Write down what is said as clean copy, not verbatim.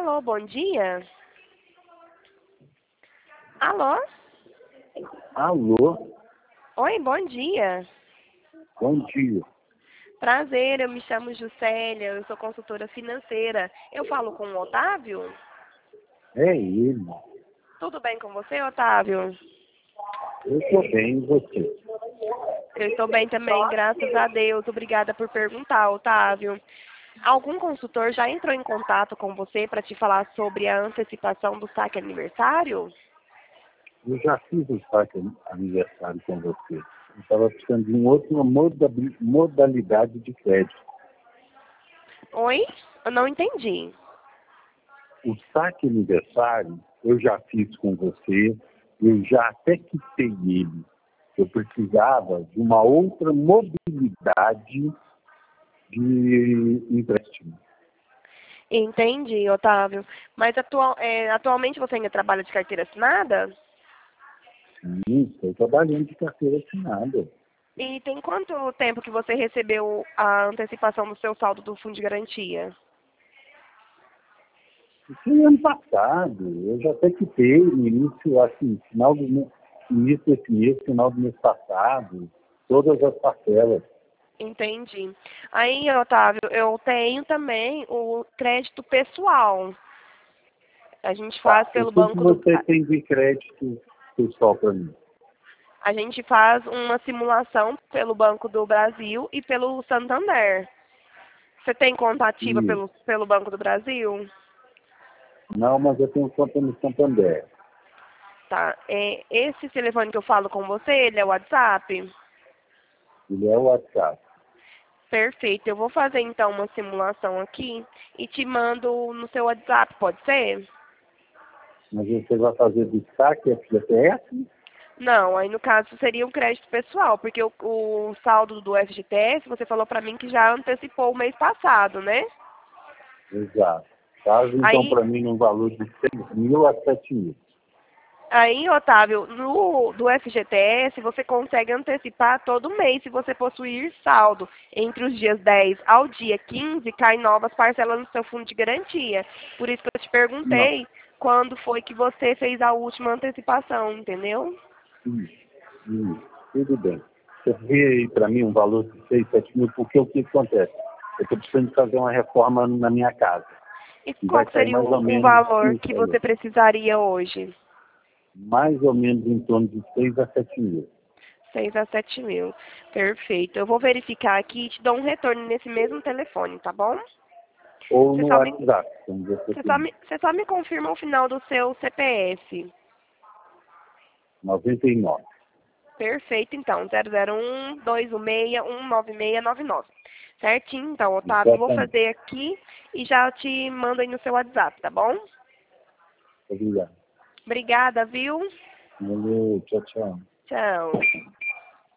Alô, bom dia? Alô? Alô, Oi, bom dia. bom dia. Prazer, eu me chamo Juscelia, eu sou consultora financeira. Eu falo com o Otávio? É ele. Tudo bem com você, Otávio? Eu estou bem, e você? Eu estou bem também, graças a Deus. Obrigada por perguntar, Otávio. Algum consultor já entrou em contato com você para te falar sobre a antecipação do saque aniversário? Eu já fiz o saque aniversário com você. Eu estava precisando de uma modalidade de crédito. Oi? Eu não entendi. O saque aniversário eu já fiz com você, eu já até quitei ele. Eu precisava de uma outra mobilidade de empréstimo. Entendi, Otávio. Mas atualmente você ainda trabalha de carteira assinada? Sim, estou trabalhando de carteira assinada. E tem quanto tempo que você recebeu a antecipação do seu saldo do fundo de garantia? Isso no ano passado, eu já até quitei no início, assim, início desse mês, final do mês passado, todas as parcelas. Entendi. Aí, Otávio, eu tenho também o crédito pessoal. A gente faz Tá. O pelo que que Banco do... você tem de crédito pessoal para mim? A gente faz uma simulação pelo Banco do Brasil e pelo Santander. Você tem conta ativa Isso. pelo Banco do Brasil? Não, mas eu tenho conta no Santander. Tá. Esse telefone que eu falo com você, ele é o WhatsApp? Ele é o WhatsApp. Perfeito. Eu vou fazer então uma simulação aqui e te mando no seu WhatsApp, pode ser? Mas você vai fazer do saque FGTS? Não, aí no caso seria um crédito pessoal, porque o saldo do FGTS, você falou para mim que já antecipou o mês passado, né? Exato. Caso então Aí, para mim num valor de 6.000 a 7.000. aí, Otávio, do FGTS você consegue antecipar todo mês se você possuir saldo. Entre os dias 10 ao dia 15, caem novas parcelas no seu fundo de garantia. Por isso que eu te Não. perguntei quando foi que você fez a última antecipação, entendeu? Isso, tudo bem. Você vê aí para mim um valor de 6, 7 mil, porque o que acontece? Eu estou precisando fazer uma reforma na minha casa. E E qual vai que sair seria mais ou o menos valor isso que aí. você precisaria hoje? Mais ou menos em torno de 6 a 7 mil. 6 a 7 mil. Perfeito. Eu vou verificar aqui e te dou um retorno nesse mesmo telefone, tá bom? Ou Você no só me, WhatsApp, como você tem. você só me confirma o final do seu CPF. 99. Perfeito, então. 001-216-19699. Certinho, então, Otávio. Vou Exatamente. fazer aqui e já te mando aí no seu WhatsApp, tá bom? Obrigado. Obrigada, viu? Valeu, tchau, tchau. Tchau.